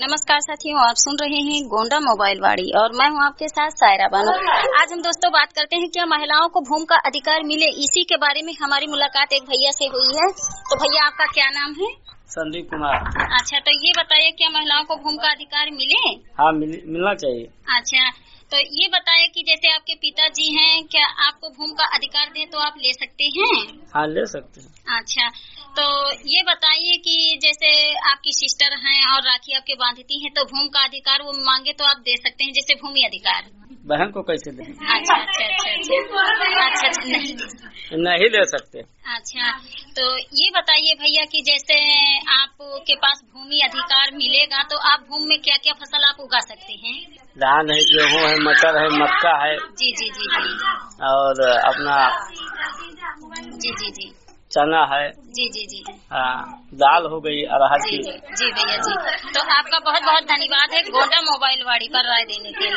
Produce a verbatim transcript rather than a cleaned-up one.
नमस्कार साथियों, आप सुन रहे हैं गोंडा मोबाइल वाड़ी और मैं हूं आपके साथ सायरा बानो। आज हम दोस्तों बात करते हैं क्या महिलाओं को भूमि का अधिकार मिले, इसी के बारे में हमारी मुलाकात एक भैया से हुई है। तो भैया आपका क्या नाम है? संदीप कुमार। अच्छा, तो ये बताइए क्या महिलाओं को भूमि का अधिकार मिले? हाँ, मिल, मिलना चाहिए। अच्छा, तो ये बताइए कि जैसे आपके पिताजी हैं, क्या आपको भूमि का अधिकार दें तो आप ले सकते हैं? हाँ, ले सकते हैं। अच्छा, तो ये बताइए कि जैसे आपकी सिस्टर हैं और राखी आपके बांधती हैं, तो भूमि का अधिकार वो मांगे तो आप दे सकते हैं, जैसे भूमि अधिकार। बहन को कैसे दें? अच्छा अच्छा अच्छा अच्छा अच्छा अच्छा नहीं दे सकते। नहीं दे सकते। अच्छा, तो ये बताइए भैया कि जैसे आपके पास भूमि अधिकार मिलेगा तो आप भूमि में क्या क्या फसल आप उगा सकते हैं? धान है, गेहूँ है, मटर है, मक्का है। जी जी जी जी। और अपना जी जी जी चना है। जी जी जी हाँ, दाल हो गई अरहर की। जी भैया जी, तो आपका बहुत बहुत धन्यवाद है गोंडा मोबाइल वाड़ी पर राय देने के लिए।